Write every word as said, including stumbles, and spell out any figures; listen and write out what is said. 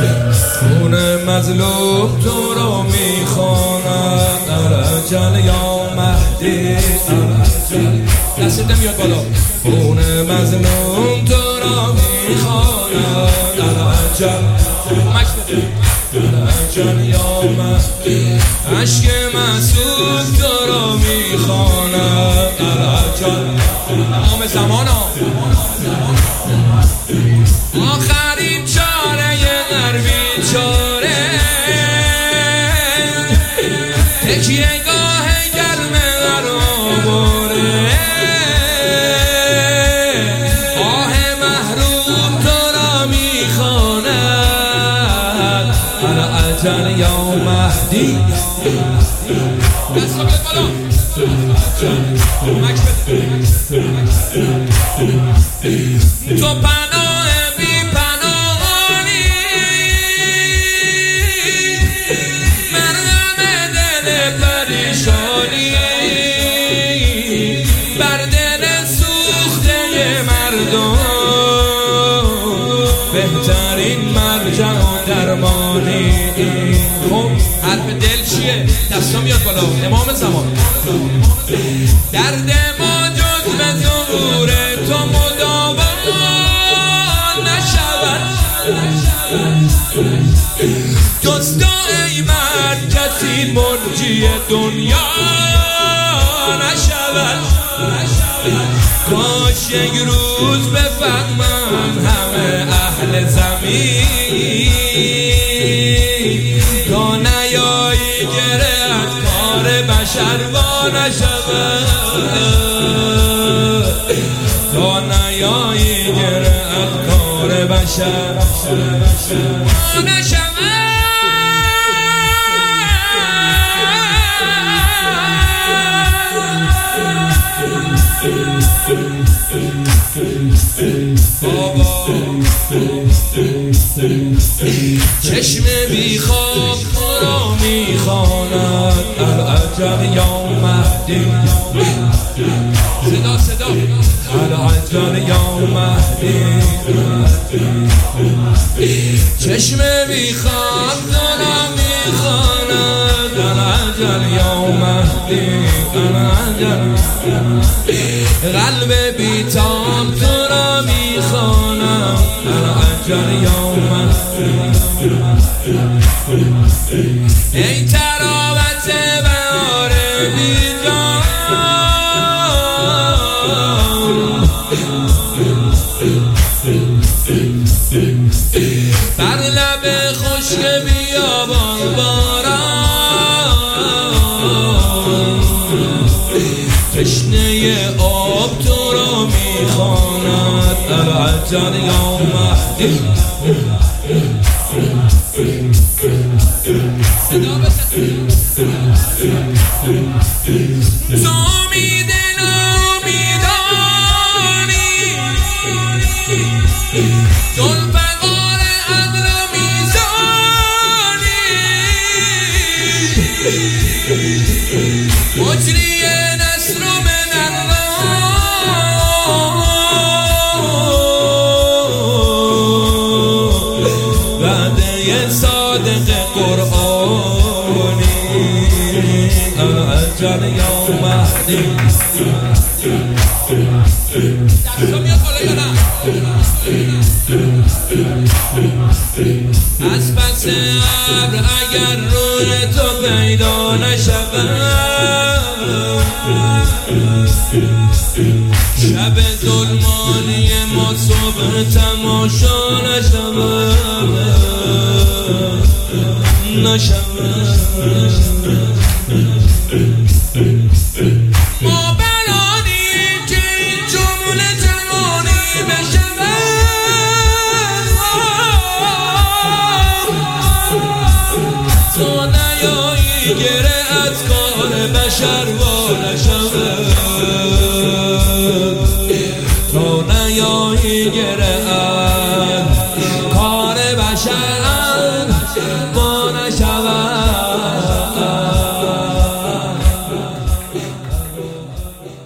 خون مظلوم تو رو میخواند عجل یا مهدی دست نمیاد بالا. خون مظلوم تو رو میخواند عجل عجل یا مهدی عشق مسعود تو رو میخواند عجل نام زمان آخرین چاره غربی چاره تکیه گاه گرم غراباره آه محروم تو را میخواند عجل یا مهدی دست رو بیاد بالا. تو پناه بی پناهانی مرهم دل پریشانی بر دل سوخته مردم بهترین مرجع و درمانی. خب حرف دل چیه؟ دستا میاد بالا. امام زمان درد ما جز به ظهور تو مداوا نشود جز تو ای مرد کسی منجی دنیا نشود. کاش یک روز بفهمم همه اهل زمین تا نیایی گره از کار بشر وا نشود تا نیایی گره از کار بشر وا نشود. چشم بی خواب تو را میخواند العجل یا مهدی صدا صدا العجل یا مهدی چشم بی خواب تو را میخواند العجل یا مهدی العجل قلب بی تاب تو را میخواند العجل یا مهدی ای تراوت بهار بیجان بر لب خشک بیابان باران تشنه آب تو را میخواند العجل یا مهدی تو امید نامیدانی ذوالفقار عدل و میزانی مجری نصر من الله وعده صادق قرآنی العجل یا مهدی از پس ابر اگر روی تو پیدا نشود شب ظلمانی ما صبح تماشا نشود نشود ما برانیم که این جمله جوانی بشود تو نیایی گره از کار بشر وا نشود تو نیایی گره